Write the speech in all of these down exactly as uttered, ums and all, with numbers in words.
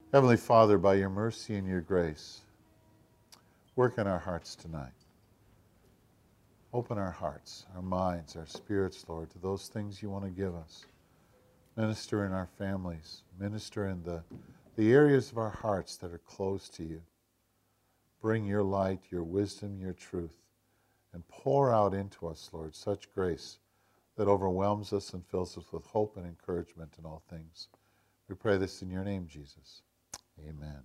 Heavenly Father, by your mercy and your grace, work in our hearts tonight. Open our hearts, our minds, our spirits, Lord, to those things you want to give us. Minister in our families. Minister in the, the areas of our hearts that are close to you. Bring your light, your wisdom, your truth, and pour out into us, Lord, such grace that overwhelms us and fills us with hope and encouragement in all things. We pray this in your name, Jesus. Amen.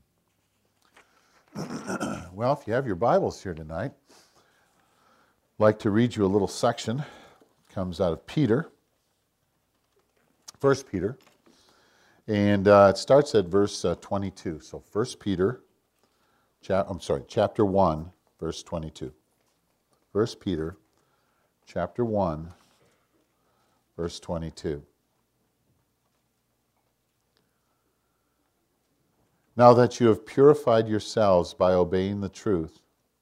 Well, if you have your Bibles here tonight, I'd like to read you a little section. It comes out of Peter, First Peter, and uh, it starts at verse uh, twenty-two. So First Peter, chap- I'm sorry, chapter one, verse twenty-two. First Peter, chapter one, verse twenty-two. Now that you have purified yourselves by obeying the truth,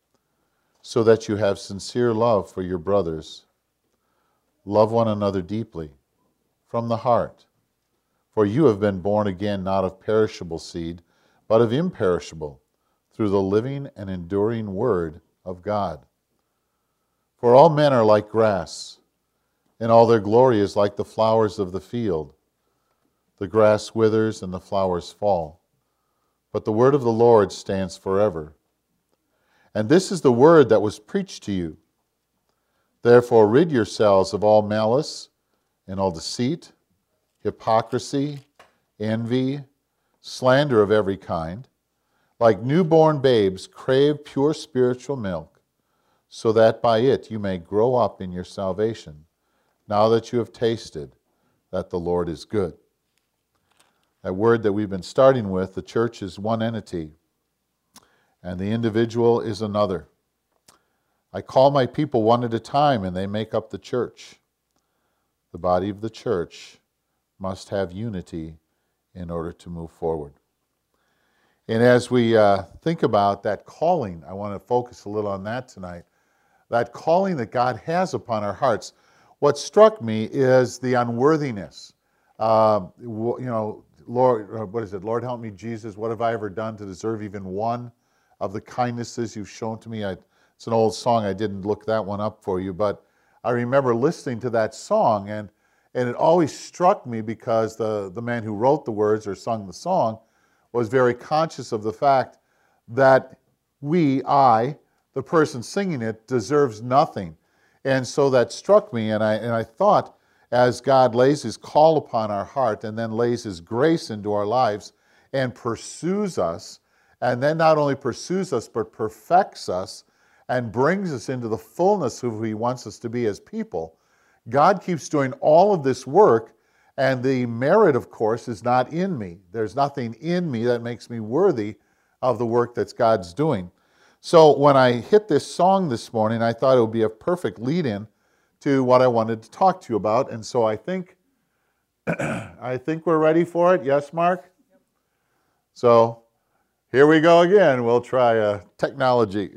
so that you have sincere love for your brothers, love one another deeply, from the heart. For you have been born again not of perishable seed, but of imperishable, through the living and enduring Word of God. For all men are like grass, and all their glory is like the flowers of the field. The grass withers and the flowers fall, but the word of the Lord stands forever. And this is the word that was preached to you. Therefore rid yourselves of all malice and all deceit, hypocrisy, envy, slander of every kind. Like newborn babes, crave pure spiritual milk, so that by it you may grow up in your salvation, now that you have tasted that the Lord is good. That word that we've been starting with, the church is one entity, and the individual is another. I call my people one at a time, and they make up the church. The body of the church must have unity in order to move forward. And as we uh, think about that calling, I want to focus a little on that tonight. That calling that God has upon our hearts. What struck me is the unworthiness. Uh, you know, Lord, what is it? Lord, help me, Jesus. What have I ever done to deserve even one of the kindnesses you've shown to me? I, it's an old song. I didn't look that one up for you, but I remember listening to that song, and and it always struck me because the, the man who wrote the words or sung the song was very conscious of the fact that we, I, the person singing it, deserves nothing. And so that struck me, and I and I thought, as God lays his call upon our heart and then lays his grace into our lives and pursues us, and then not only pursues us, but perfects us and brings us into the fullness of who he wants us to be as people, God keeps doing all of this work, and the merit, of course, is not in me. There's nothing in me that makes me worthy of the work that God's doing. So when I hit this song this morning, I thought it would be a perfect lead-in to what I wanted to talk to you about. And so I think I think we're ready for it. Yes, Mark? So here we go again. We'll try uh, technology.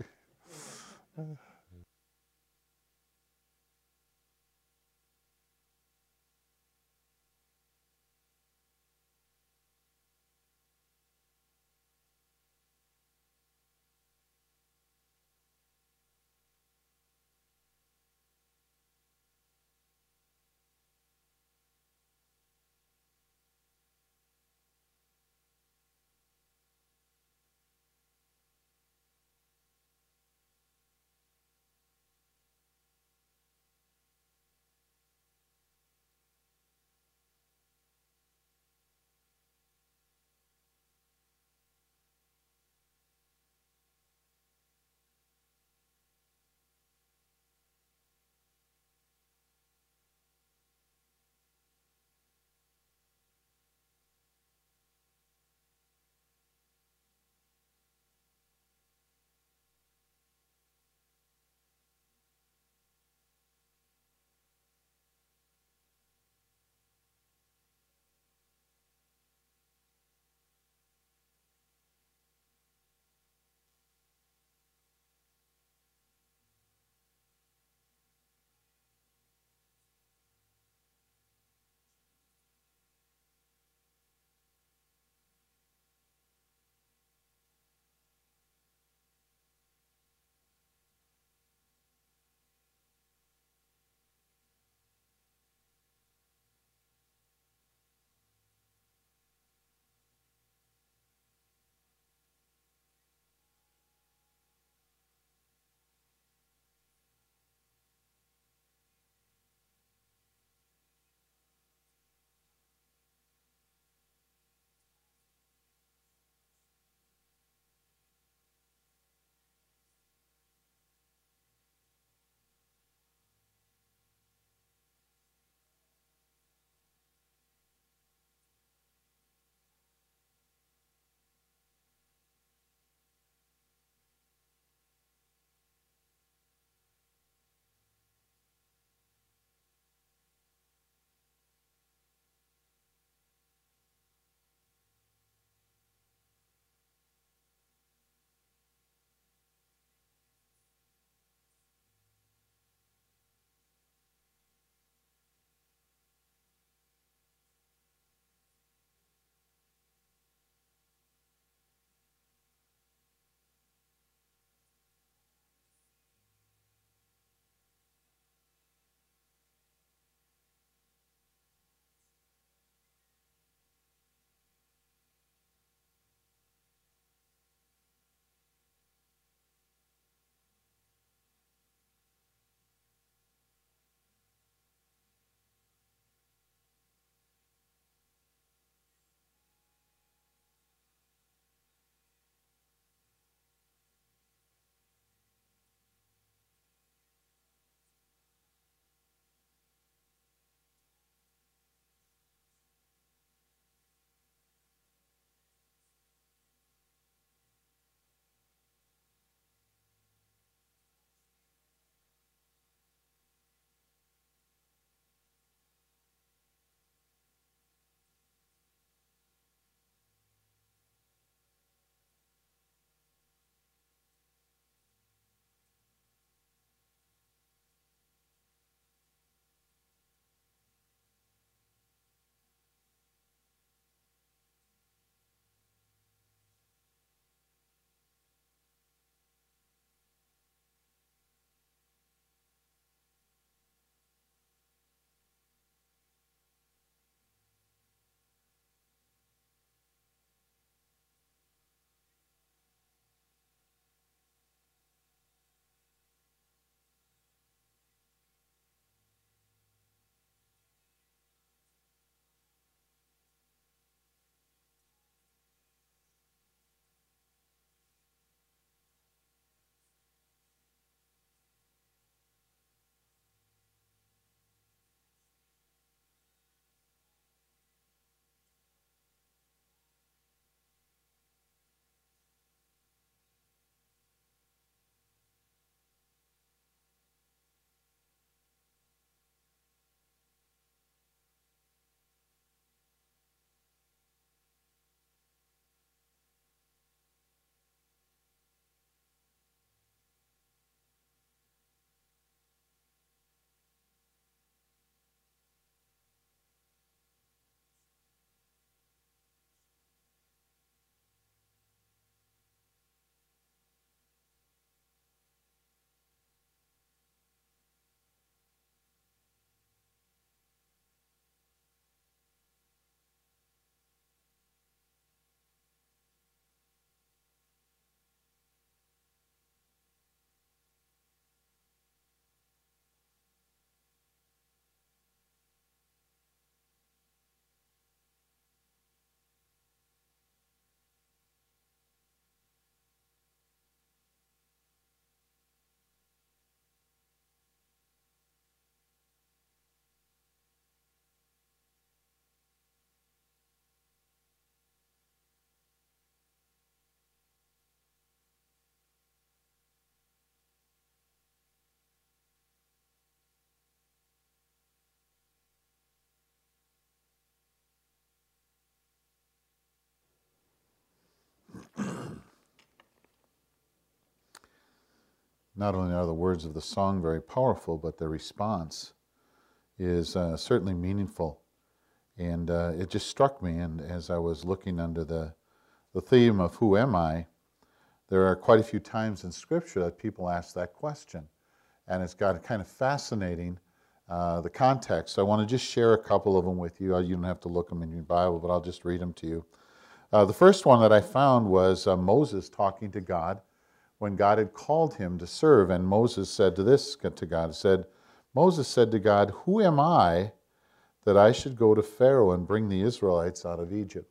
not only are the words of the song very powerful, but the response is uh, certainly meaningful. And uh, it just struck me, and as I was looking under the, the theme of who am I, there are quite a few times in Scripture that people ask that question. And it's got kind of fascinating, uh, the context. I want to just share a couple of them with you. You don't have to look them in your Bible, but I'll just read them to you. Uh, the first one that I found was uh, Moses talking to God when God had called him to serve. And Moses said to this to God, he said, Moses said to God, "Who am I that I should go to Pharaoh and bring the Israelites out of Egypt?"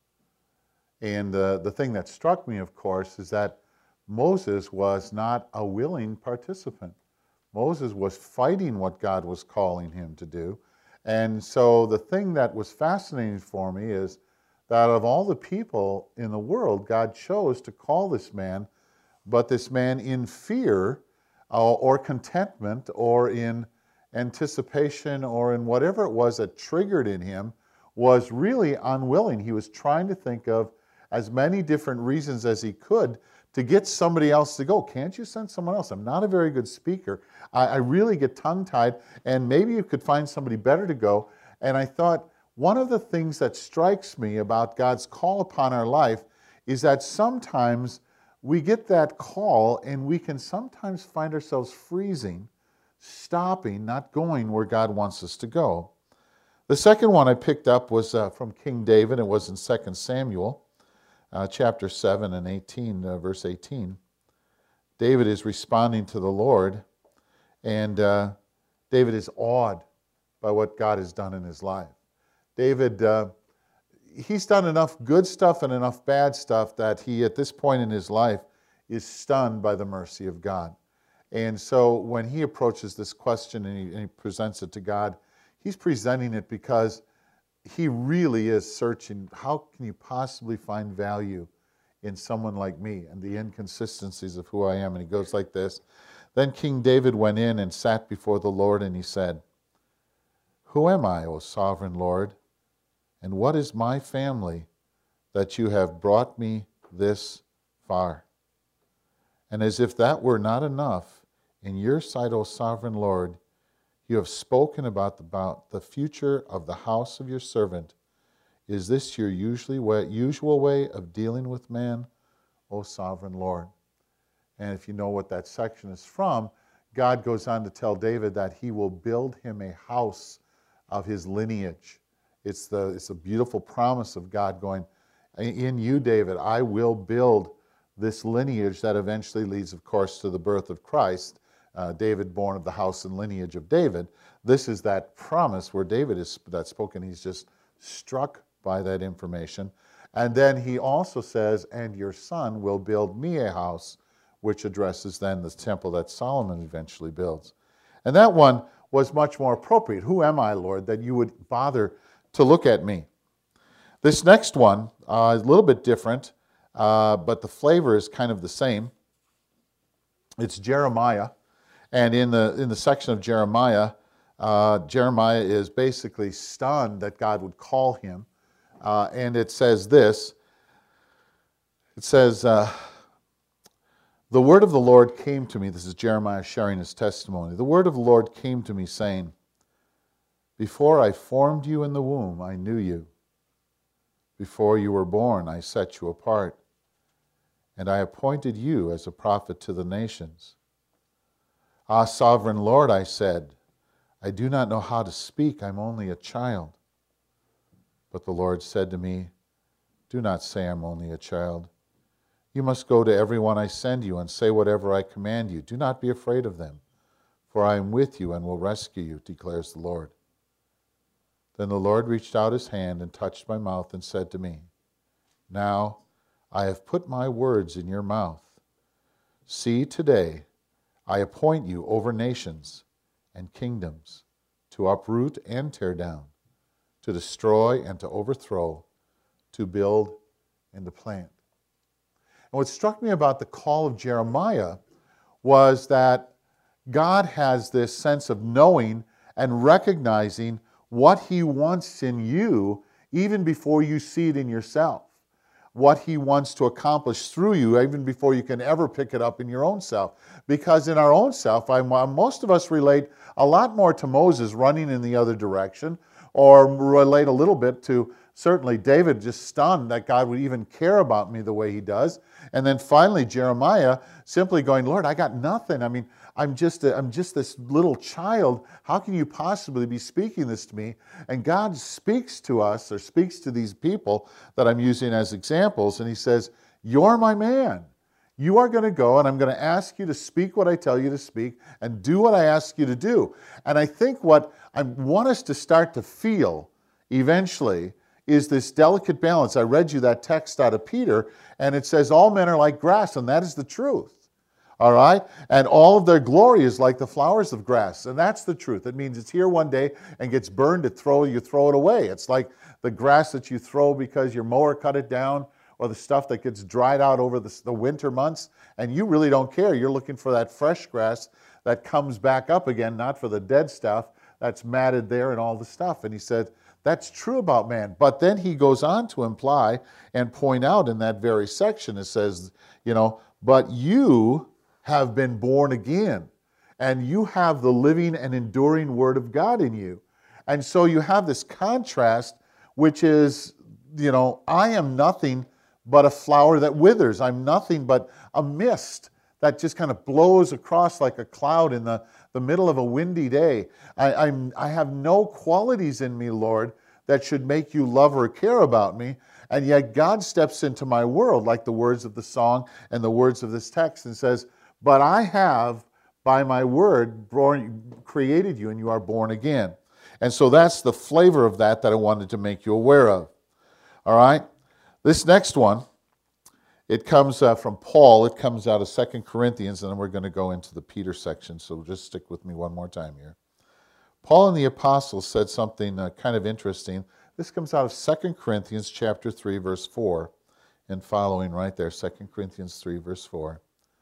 And uh, the thing that struck me, of course, is that Moses was not a willing participant. Moses was fighting what God was calling him to do. And so the thing that was fascinating for me is that of all the people in the world, God chose to call this man, but this man in fear uh, or contentment or in anticipation or in whatever it was that triggered in him was really unwilling. He was trying to think of as many different reasons as he could to get somebody else to go. Can't you send someone else? I'm not a very good speaker. I, I really get tongue-tied, and maybe you could find somebody better to go. And I thought, one of the things that strikes me about God's call upon our life is that sometimes we get that call and we can sometimes find ourselves freezing, stopping, not going where God wants us to go. The second one I picked up was uh, from King David. It was in Second Samuel, uh, chapter seven and eighteen, uh, verse eighteen. David is responding to the Lord, and uh, David is awed by what God has done in his life. David, uh, he's done enough good stuff and enough bad stuff that he, at this point in his life, is stunned by the mercy of God. And so when he approaches this question and he, and he presents it to God, he's presenting it because he really is searching, how can you possibly find value in someone like me and the inconsistencies of who I am? And he goes like this. Then King David went in and sat before the Lord, and he said, "Who am I, O sovereign Lord? And what is my family that you have brought me this far?" And as if that were not enough, in your sight, O sovereign Lord, you have spoken about the, about the future of the house of your servant. Is this your usually way, usual way of dealing with man, O sovereign Lord? And if you know what that section is from, God goes on to tell David that he will build him a house of his lineage. It's the it's a beautiful promise of God going, in you, David, I will build this lineage that eventually leads, of course, to the birth of Christ. Uh, David, born of the house and lineage of David. This is that promise where David is that's spoken. He's just struck by that information. And then he also says, and your son will build me a house, which addresses then the temple that Solomon eventually builds. And that one was much more appropriate. Who am I, Lord, that you would bother to look at me? This next one uh, is a little bit different, uh, but the flavor is kind of the same. It's Jeremiah. And in the, in the section of Jeremiah, uh, Jeremiah is basically stunned that God would call him. Uh, and it says this. It says, uh, the word of the Lord came to me. This is Jeremiah sharing his testimony. The word of the Lord came to me saying, before I formed you in the womb, I knew you. Before you were born, I set you apart. And I appointed you as a prophet to the nations. Ah, sovereign Lord, I said, I do not know how to speak. I'm only a child. But the Lord said to me, do not say I'm only a child. You must go to everyone I send you and say whatever I command you. Do not be afraid of them, for I am with you and will rescue you, declares the Lord. Then the Lord reached out his hand and touched my mouth and said to me, now I have put my words in your mouth. See, today I appoint you over nations and kingdoms to uproot and tear down, to destroy and to overthrow, to build and to plant. And what struck me about the call of Jeremiah was that God has this sense of knowing and recognizing what he wants in you even before you see it in yourself. what he wants to accomplish through you, even before you can ever pick it up in your own self. Because in our own self, I'm, most of us relate a lot more to Moses running in the other direction, or relate a little bit to, certainly David, just stunned that God would even care about me the way he does. And then finally Jeremiah simply going, Lord, I got nothing. I mean, I'm just, a, I'm just this little child. How can you possibly be speaking this to me? And God speaks to us, or speaks to these people that I'm using as examples, and he says, you're my man. You are going to go, and I'm going to ask you to speak what I tell you to speak, and do what I ask you to do. And I think what I want us to start to feel eventually is this delicate balance. I read you that text out of Peter, and it says, all men are like grass, and that is the truth. All right? And all of their glory is like the flowers of grass. And that's the truth. It means it's here one day and gets burned, to throw, you throw it away. It's like the grass that you throw because your mower cut it down, or the stuff that gets dried out over the, the winter months, and you really don't care. You're looking for that fresh grass that comes back up again, not for the dead stuff that's matted there and all the stuff. And he said, that's true about man. But then he goes on to imply and point out in that very section, it says, you know, but you have been born again, and you have the living and enduring Word of God in you. And so you have this contrast, which is, you know, I am nothing but a flower that withers. I'm nothing but a mist that just kind of blows across like a cloud in the, the middle of a windy day. I, I'm, I have no qualities in me, Lord, that should make you love or care about me. And yet God steps into my world, like the words of the song and the words of this text, and says, but I have, by my word, born, created you, and you are born again. And so that's the flavor of that that I wanted to make you aware of. All right? This next one, it comes uh, from Paul. It comes out of Second Corinthians, and then we're going to go into the Peter section, so just stick with me one more time here. Paul and the apostles said something uh, kind of interesting. This comes out of Second Corinthians chapter three, verse four, and following right there, Second Corinthians three, verse four.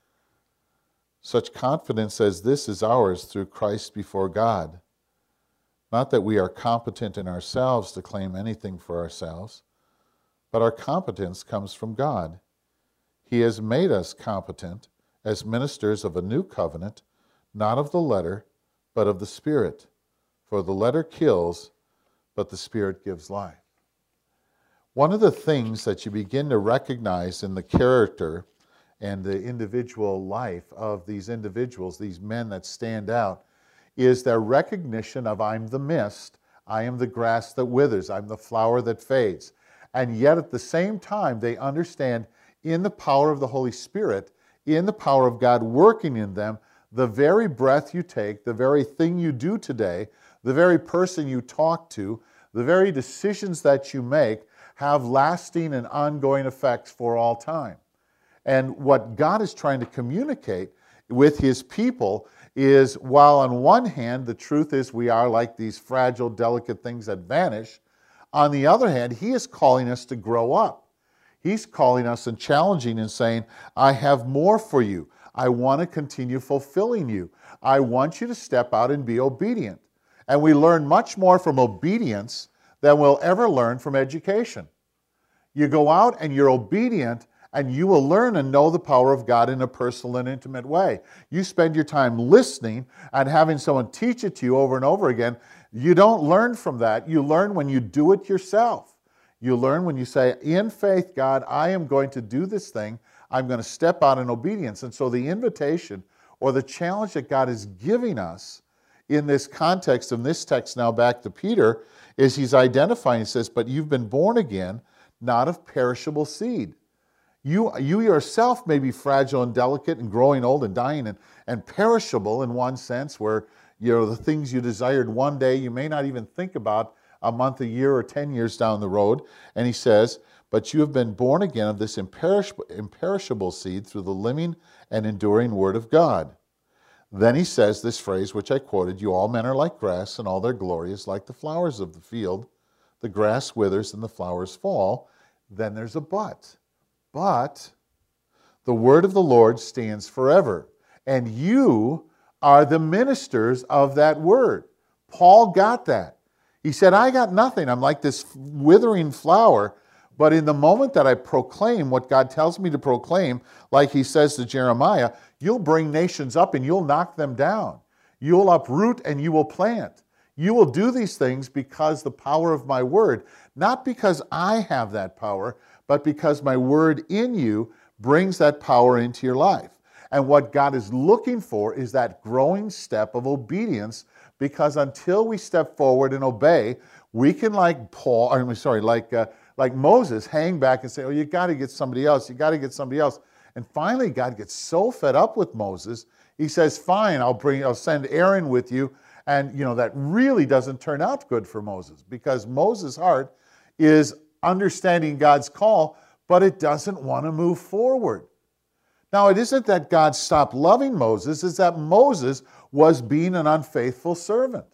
Such confidence as this is ours through Christ before God. Not that we are competent in ourselves to claim anything for ourselves, but our competence comes from God. He has made us competent as ministers of a new covenant, not of the letter, but of the Spirit. For the letter kills, but the Spirit gives life. One of the things that you begin to recognize in the character and the individual life of these individuals, these men that stand out, is their recognition of I'm the mist, I am the grass that withers, I'm the flower that fades. And yet at the same time, they understand in the power of the Holy Spirit, in the power of God working in them, the very breath you take, the very thing you do today, the very person you talk to, the very decisions that you make have lasting and ongoing effects for all time. And what God is trying to communicate with his people is, while on one hand, the truth is we are like these fragile, delicate things that vanish, on the other hand, he is calling us to grow up. He's calling us and challenging and saying, I have more for you. I want to continue fulfilling you. I want you to step out and be obedient. And we learn much more from obedience than we'll ever learn from education. You go out and you're obedient, and you will learn and know the power of God in a personal and intimate way. You spend your time listening and having someone teach it to you over and over again. You don't learn from that. You learn when you do it yourself. You learn when you say, in faith, God, I am going to do this thing. I'm going to step out in obedience. And so the invitation or the challenge that God is giving us in this context, in this text now back to Peter, is he's identifying, he says, but you've been born again, not of perishable seed. You, you yourself may be fragile and delicate and growing old and dying and, and perishable in one sense, where, you know, the things you desired one day you may not even think about a month, a year, or ten years down the road. And he says, but you have been born again of this imperishable, imperishable seed through the living and enduring Word of God. Then he says this phrase, which I quoted, you all men are like grass, and all their glory is like the flowers of the field. The grass withers and the flowers fall. Then there's a but. But the word of the Lord stands forever, and you are the ministers of that word. Paul got that. He said, I got nothing. I'm like this withering flower, But in the moment that I proclaim what God tells me to proclaim, like he says to Jeremiah, you'll bring nations up and you'll knock them down. You'll uproot and you will plant. You will do these things because the power of my word, not because I have that power, but because my word in you brings that power into your life. And what God is looking for is that growing step of obedience, because until we step forward and obey, we can, like Paul, I'm sorry, like uh, like Moses, hang back and say, oh, you got to get somebody else, you got to get somebody else. And finally, God gets so fed up with Moses, he says, fine, I'll bring, I'll send Aaron with you. And, you know, that really doesn't turn out good for Moses, because Moses' heart is understanding God's call, but it doesn't want to move forward. Now, it isn't that God stopped loving Moses, it's that Moses was being an unfaithful servant.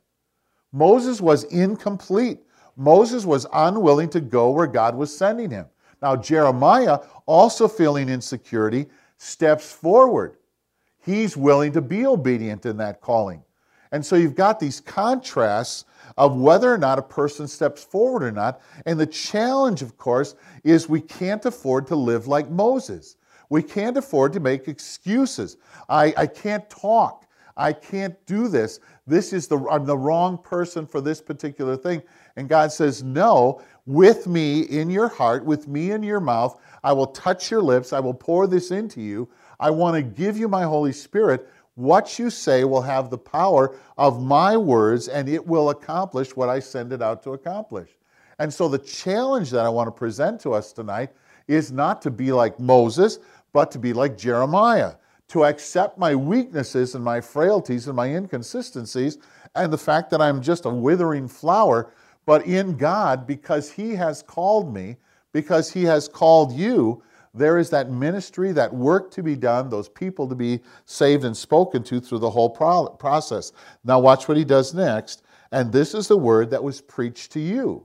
Moses was incomplete. Moses was unwilling to go where God was sending him. Now, Jeremiah, also feeling insecurity, steps forward. He's willing to be obedient in that calling. And so you've got these contrasts of whether or not a person steps forward or not. And the challenge, of course, is we can't afford to live like Moses. We can't afford to make excuses. I, I can't talk. I can't do this. This is the, I'm the wrong person for this particular thing. And God says, no, with me in your heart, with me in your mouth, I will touch your lips. I will pour this into you. I want to give you my Holy Spirit. What you say will have the power of my words, and it will accomplish what I send it out to accomplish. And so the challenge that I want to present to us tonight is not to be like Moses, but to be like Jeremiah, to accept my weaknesses and my frailties and my inconsistencies and the fact that I'm just a withering flower, but in God, because he has called me, because he has called you, there is that ministry, that work to be done, those people to be saved and spoken to through the whole pro- process. Now watch what he does next. And this is the word that was preached to you.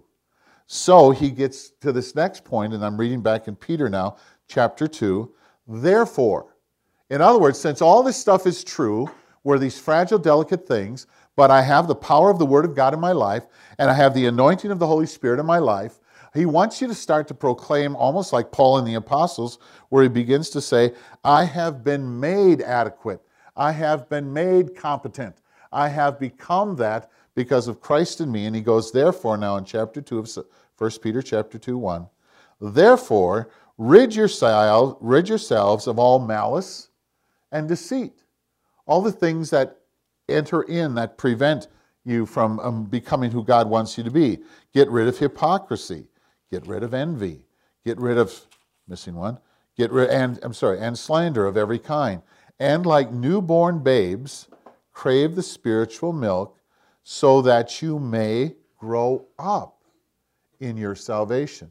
So he gets to this next point, and I'm reading back in Peter now, chapter two. Therefore, in other words, since all this stuff is true, we're these fragile, delicate things, but I have the power of the Word of God in my life, and I have the anointing of the Holy Spirit in my life, he wants you to start to proclaim, almost like Paul and the apostles, where he begins to say, I have been made adequate. I have been made competent. I have become that because of Christ in me. And he goes, therefore, now in chapter two of First Peter chapter two, one, therefore, rid yourselves, rid yourselves of all malice and deceit, all the things that enter in that prevent you from um, becoming who God wants you to be. Get rid of hypocrisy. Get rid of envy. Get rid of, missing one, get rid, and, I'm sorry, and slander of every kind. And like newborn babes, crave the spiritual milk so that you may grow up in your salvation.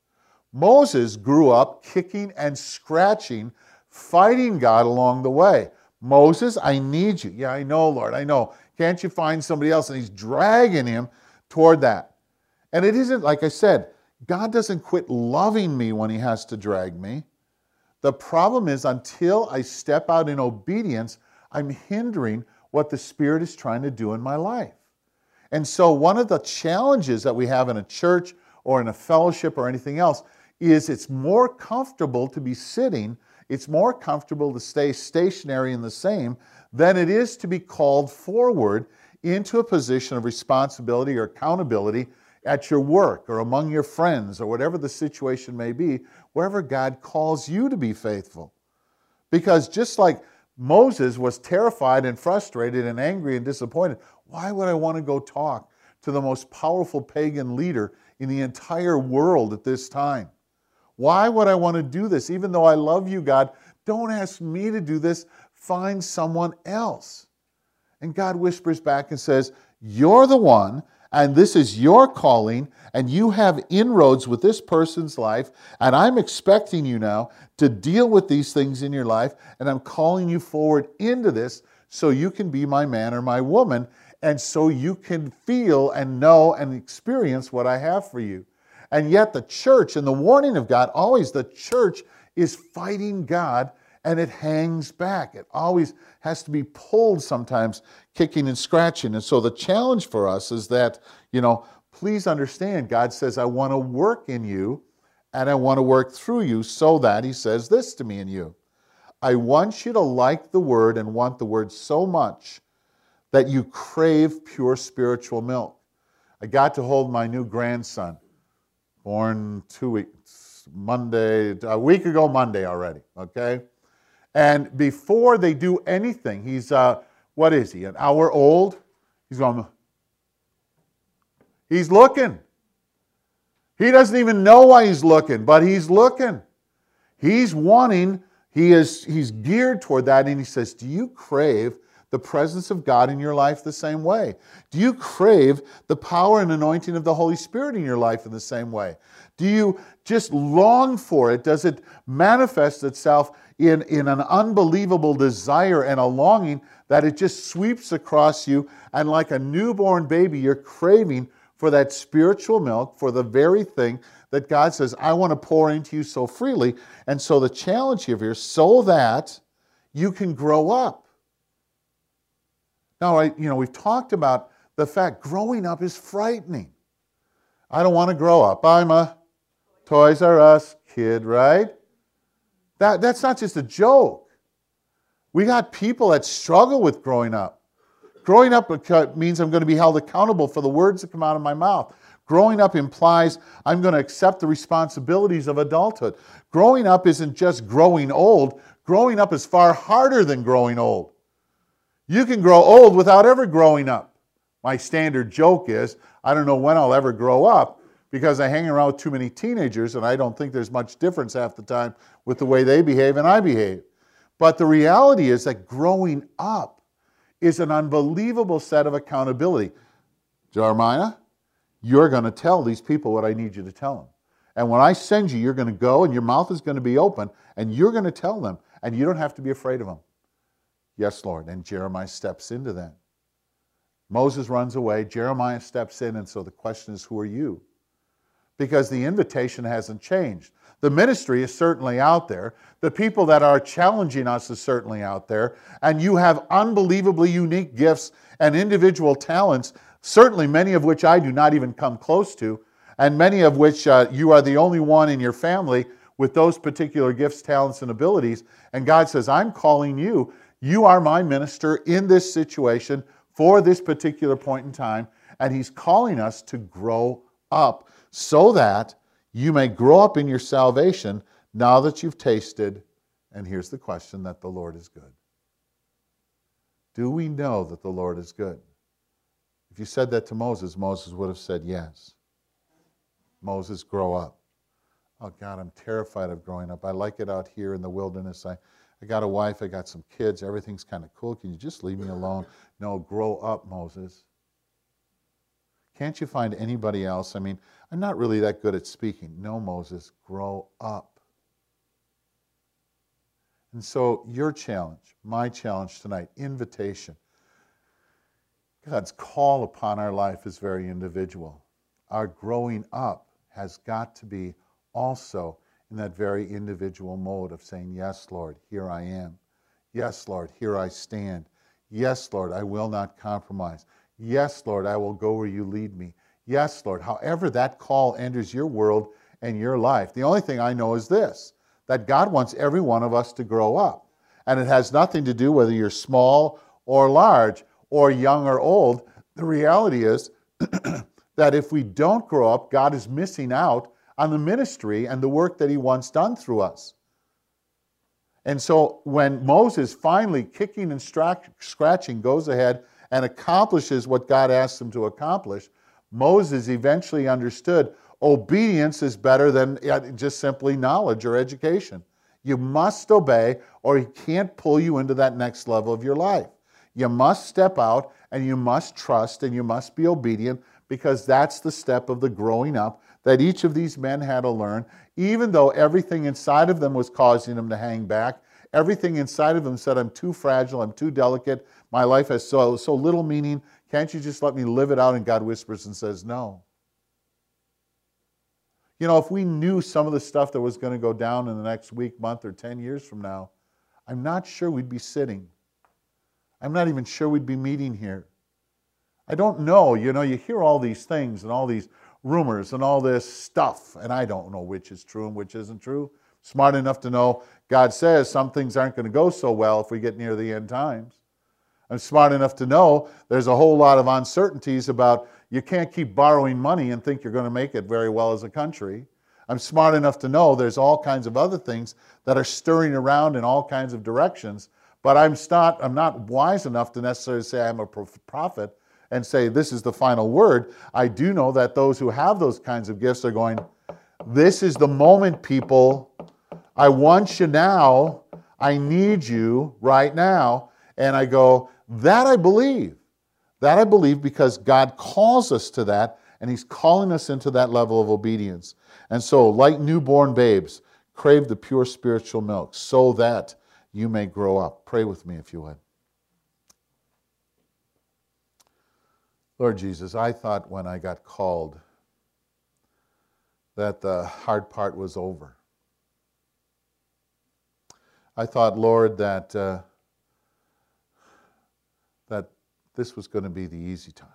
Moses grew up kicking and scratching, fighting God along the way. Moses, I need you. Yeah, I know, Lord, I know. Can't you find somebody else? And he's dragging him toward that. And it isn't, like I said, God doesn't quit loving me when he has to drag me. The problem is, until I step out in obedience, I'm hindering what the Spirit is trying to do in my life. And so one of the challenges that we have in a church or in a fellowship or anything else is it's more comfortable to be sitting, it's more comfortable to stay stationary and the same than it is to be called forward into a position of responsibility or accountability at your work or among your friends or whatever the situation may be, wherever God calls you to be faithful. Because just like Moses was terrified and frustrated and angry and disappointed, why would I want to go talk to the most powerful pagan leader in the entire world at this time? Why would I want to do this? Even though I love you, God, don't ask me to do this. Find someone else. And God whispers back and says, you're the one, and this is your calling, and you have inroads with this person's life, and I'm expecting you now to deal with these things in your life, and I'm calling you forward into this so you can be my man or my woman, and so you can feel and know and experience what I have for you. And yet the church, and the warning of God, always the church is fighting God, and it hangs back. It always has to be pulled sometimes, kicking and scratching. And so the challenge for us is that, you know, please understand, God says, I want to work in you, and I want to work through you so that, he says this to me and you. I want you to like the Word and want the Word so much that you crave pure spiritual milk. I got to hold my new grandson, born two weeks, Monday, a week ago Monday already, okay? And before they do anything, he's, uh, what is he, an hour old? He's going, he's looking. He doesn't even know why he's looking, but he's looking. He's wanting, he is, he's geared toward that, and he says, do you crave the presence of God in your life the same way? Do you crave the power and anointing of the Holy Spirit in your life in the same way? Do you just long for it? Does it manifest itself in, in an unbelievable desire and a longing that it just sweeps across you, and like a newborn baby, you're craving for that spiritual milk, for the very thing that God says, I want to pour into you so freely. And so the challenge here is so that you can grow up. Now, I, you know, we've talked about the fact growing up is frightening. I don't want to grow up. I'm a Toys R Us kid, right? That, that's not just a joke. We got people that struggle with growing up. Growing up means I'm going to be held accountable for the words that come out of my mouth. Growing up implies I'm going to accept the responsibilities of adulthood. Growing up isn't just growing old. Growing up is far harder than growing old. You can grow old without ever growing up. My standard joke is, I don't know when I'll ever grow up because I hang around with too many teenagers and I don't think there's much difference half the time with the way they behave and I behave. But the reality is that growing up is an unbelievable set of accountability. Jeremiah, you're going to tell these people what I need you to tell them. And when I send you, you're going to go and your mouth is going to be open and you're going to tell them, and you don't have to be afraid of them. Yes, Lord. And Jeremiah steps into that. Moses runs away. Jeremiah steps in. And so the question is, who are you? Because the invitation hasn't changed. The ministry is certainly out there. The people that are challenging us is certainly out there. And you have unbelievably unique gifts and individual talents, certainly many of which I do not even come close to, and many of which uh, you are the only one in your family with those particular gifts, talents, and abilities. And God says, I'm calling you. You are my minister in this situation for this particular point in time. And He's calling us to grow up so that you may grow up in your salvation now that you've tasted, and here's the question, that the Lord is good. Do we know that the Lord is good? If you said that to Moses, Moses would have said yes. Moses, grow up. Oh God, I'm terrified of growing up. I like it out here in the wilderness. I, I got a wife, I got some kids, everything's kind of cool. Can you just leave me alone? No, grow up, Moses. Can't you find anybody else? I mean, I'm not really that good at speaking. No, Moses, grow up. And so your challenge, my challenge tonight, invitation. God's call upon our life is very individual. Our growing up has got to be also in that very individual mode of saying, yes, Lord, here I am. Yes, Lord, here I stand. Yes, Lord, I will not compromise. Yes, Lord, I will go where you lead me. Yes, Lord, however that call enters your world and your life. The only thing I know is this, that God wants every one of us to grow up. And it has nothing to do whether you're small or large or young or old. The reality is that if we don't grow up, God is missing out on the ministry and the work that He wants done through us. And so when Moses finally, kicking and scratching, goes ahead and accomplishes what God asked him to accomplish, Moses eventually understood obedience is better than just simply knowledge or education. You must obey or He can't pull you into that next level of your life. You must step out and you must trust and you must be obedient, because that's the step of the growing up that each of these men had to learn, even though everything inside of them was causing them to hang back. Everything inside of them said, I'm too fragile, I'm too delicate, my life has so, so little meaning, can't you just let me live it out? And God whispers and says, no. You know, if we knew some of the stuff that was going to go down in the next week, month, or ten years from now, I'm not sure we'd be sitting. I'm not even sure we'd be meeting here. I don't know. You know, you hear all these things and all these rumors and all this stuff, and I don't know which is true and which isn't true. Smart enough to know God says some things aren't going to go so well if we get near the end times. I'm smart enough to know there's a whole lot of uncertainties about you can't keep borrowing money and think you're going to make it very well as a country. I'm smart enough to know there's all kinds of other things that are stirring around in all kinds of directions, but I'm not, I'm not wise enough to necessarily say I'm a prophet and say this is the final word. I do know that those who have those kinds of gifts are going, this is the moment, people. I want you now. I need you right now. And I go, that I believe. That I believe because God calls us to that, and He's calling us into that level of obedience. And so, like newborn babes, crave the pure spiritual milk so that you may grow up. Pray with me if you would. Lord Jesus, I thought when I got called that the hard part was over. I thought, Lord, that uh, that this was going to be the easy time.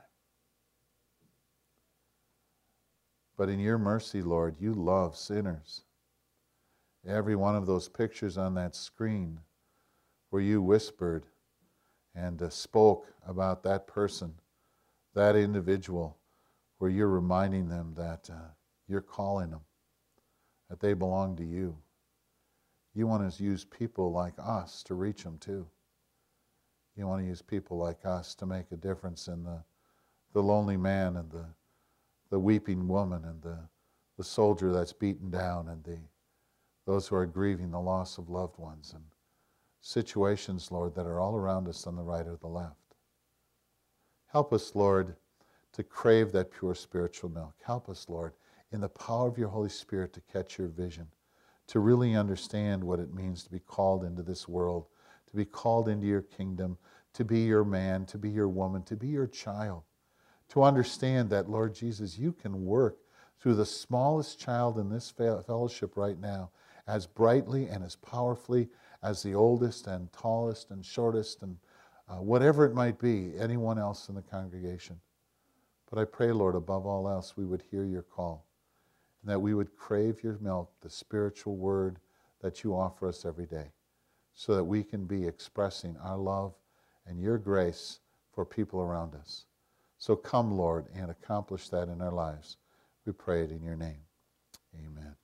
But in your mercy, Lord, you love sinners. Every one of those pictures on that screen where you whispered and uh, spoke about that person, that individual, where you're reminding them that uh, you're calling them, that they belong to you. You want to use people like us to reach them too. You want to use people like us to make a difference in the, the lonely man and the, the weeping woman and the, the soldier that's beaten down and the, those who are grieving the loss of loved ones and situations, Lord, that are all around us on the right or the left. Help us, Lord, to crave that pure spiritual milk. Help us, Lord, in the power of your Holy Spirit to catch your vision, to really understand what it means to be called into this world, to be called into your kingdom, to be your man, to be your woman, to be your child, to understand that, Lord Jesus, you can work through the smallest child in this fellowship right now as brightly and as powerfully as the oldest and tallest and shortest and uh, whatever it might be, anyone else in the congregation. But I pray, Lord, above all else, we would hear your call and that we would crave your milk, the spiritual word that you offer us every day, so that we can be expressing our love and your grace for people around us. So come, Lord, and accomplish that in our lives. We pray it in your name. Amen.